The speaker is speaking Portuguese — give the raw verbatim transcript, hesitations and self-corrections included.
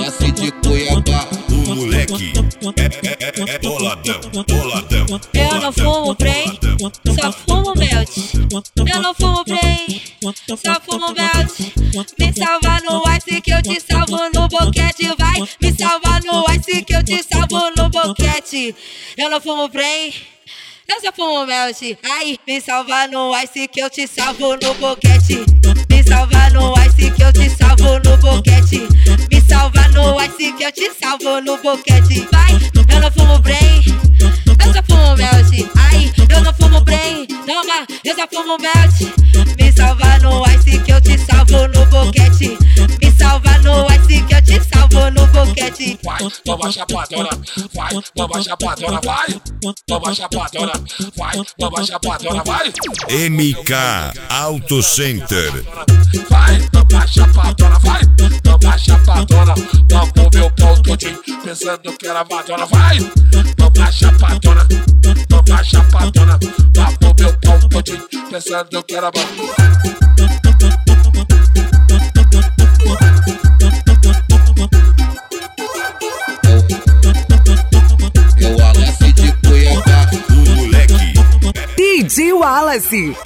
Wallace de Cuiabá. O moleque é, é, é, é boladão, boladão. Eu não fumo Prey, só fumo melt. Eu não fumo Prey, só fumo melt. Me salva no ice que eu te salvo no boquete. Vai me salva no ice que eu te salvo no boquete. Eu não fumo Prey, eu só fumo melt. Ai, me salva no ice que eu te salvo no boquete. Me salva no ice que eu te salvo no boquete. Me salva no ice que eu te salvo no boquete. Vai, eu não fumo Prey, eu só fumo melt. Ai, eu não fumo Prey, toma, eu só fumo melt. Me salva no ice que eu te salvo no boquete. Me salva no ice que eu te salvo no boquete. Vai, toma chapadona, vai, toma chapadona, vai. Toma chapadona, vai, toma chapadona, vai. M K Auto Center. Vai, toma chapadona, vai. Toma chapadona, toma meu pau todinho, pensando que era madonna. Vai, toma chapadona, toma chapadona, toma meu pau todinho, pensando que era madonna. É o Wallace de Cuiabá. O moleque D J Wallace.